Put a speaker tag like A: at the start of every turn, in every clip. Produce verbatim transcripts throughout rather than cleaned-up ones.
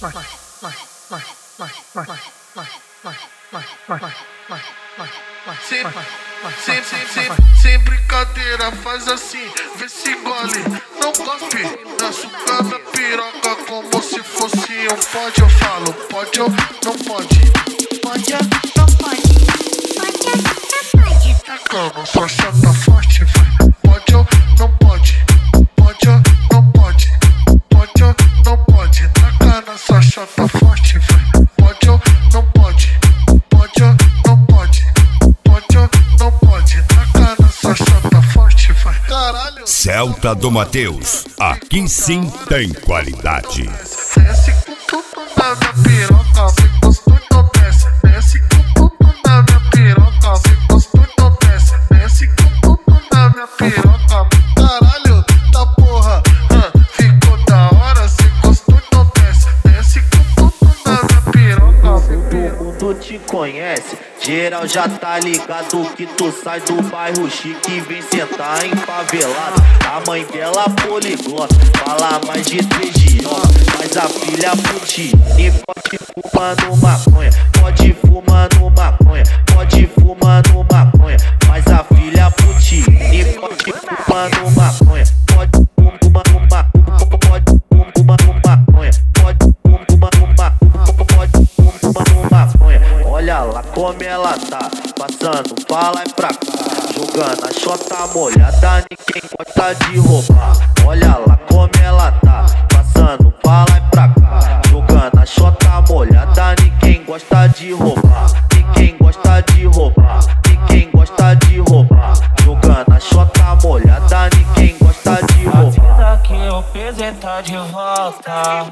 A: Sem, sem, sem, sem, sem brincadeira, faz assim, vê se engole, não cospe, açúcar na piroca como se fosse um pode. Eu falo, pode ou não pode?
B: Pode ou não pode? Pode ou não pode?
A: Tacando sua chata forte, vai. Pode ou não pode? Pode ou não pode? Pode ou não pode? Tacando sua chata forte, vai. Pode ou não pode? Pode ou não pode? Pode ou não pode? Tacando sua chata forte, vai. Caralho.
C: Celta do Mateus, aqui sim tem qualidade.
A: Desce com tudo na minha piroca, se gostou então desce. Desce com tudo na minha piroca, se gostou então desce. Desce com tudo na minha piroca. Caralho da porra, hum, ficou da hora, se gostou então desce. Desce com tudo na minha piroca.
D: Todo mundo te conhece, geral já tá ligado que tu sai do bairro chique e vem sentar em favelado. A mãe dela poliglota, fala mais de três idiomas, mas a filha putinha e pode fumar no maconha, pode fumar no maconha, pode fumar no maconha, mas a filha putinha e pode fumar no maconha, pode fumar no maconha, pode fumar no maconha, pode fumar no maconha, pode fumar no maconha. Olha lá como ela tá, passando pra lá e pra cá, jogando a chota molhada, ninguém gosta de roubar. Olha lá como ela tá, passando pra lá e pra cá, jogando a chota molhada, ninguém gosta de roubar. Ninguém gosta de roubar, ninguém gosta de roubar, jogando a chota molhada, ninguém gosta de roubar.
E: A vida que eu fiz tá de volta,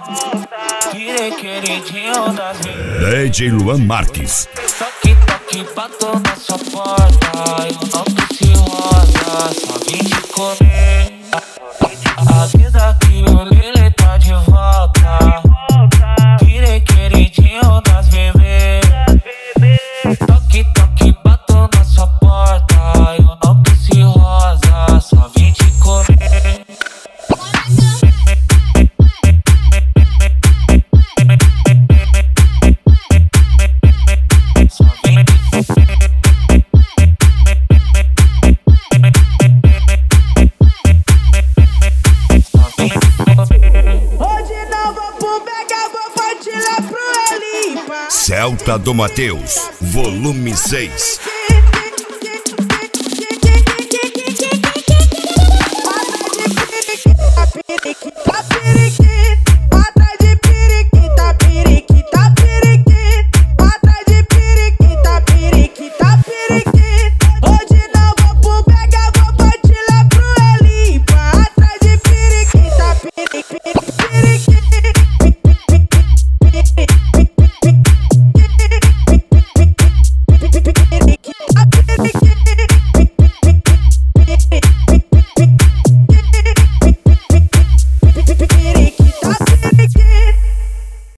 E: virei queridinho das minhas.
C: D J Luan Marques.
E: Toque, toque, bato na sua porta, eu não preciso rosa, só vim te comer. A vida que eu lelê tá de volta, virei queridinho das bebês. Toque, toque, bato na sua porta, eu não preciso rosa, só vim te comer.
C: Celta do Mateus, volume seis.